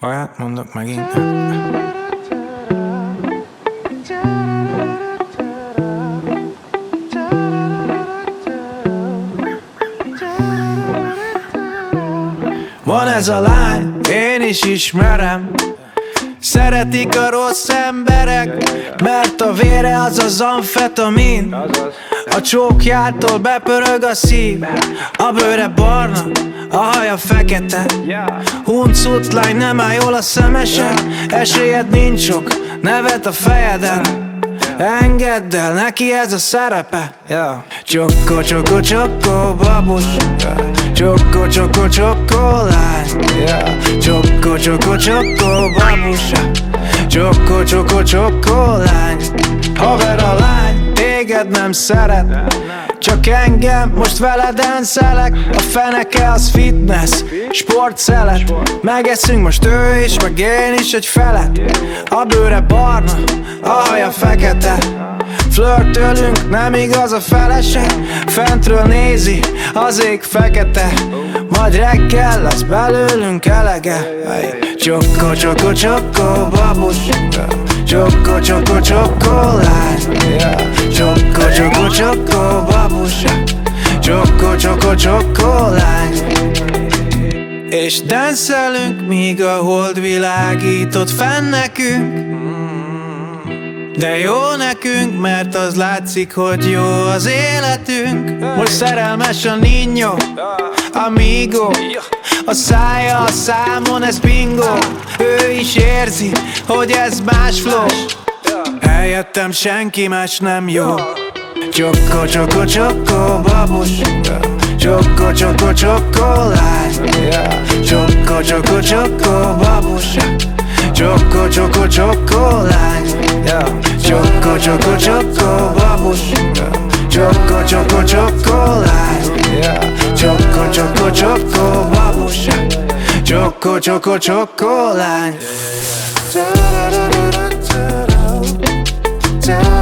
Olyat mondok megint. Van ez a lány, én is ismerem. Szeretik a rossz emberek, mert a vére az amfetamin. A csókjától bepörög a szív. A bőre barna, a haja fekete. Huncut lány, nem áll jól a szemese. Esélyed nincs sok, nevet a fejeden. Engedd el, neki ez a szerepe. Csokko, csokko, csokko, babus. Csokko, csokko, csokko, lány. Csokko, csokko, csokko, babus. Csokko, csokko, csokko, lány. Haver a lány, téged nem szeret, csak engem, most veled enszelek. A feneke az fitness, sportszelet. Megeszünk most ő is, meg én is egy felet. A bőre barna, a haja fekete. Flörtölünk, nem igaz a feleség. Fentről nézi, az ég fekete. Majd reggel lesz belőlünk elege. Csokko, csokko, csokko, babus. Csokko, csokko, csokko, lány. Csokko, csokko, csokko, babus. Csokko, csokko, csokko, lány. És denszelünk, míg a hold világított fenn nekünk. De jó nekünk, mert az látszik, hogy jó az életünk. Most szerelmes a niño, amigo. A szája a számon, ez bingo. Ő is érzi, hogy ez más flow. Eljöttem, senki más nem jó. Csokko, csokko, csokko, babus. Csokko, csokko, csokko, lány. Csokko, csokko, csokko, babus. Csokko, csokko, csokko, lány. Csokko, csokko, csokko, babus. Csokko, csokko, csokko, lány. Csokko, csokko, csokko, babus. Csokko, csokko, csokko, lány.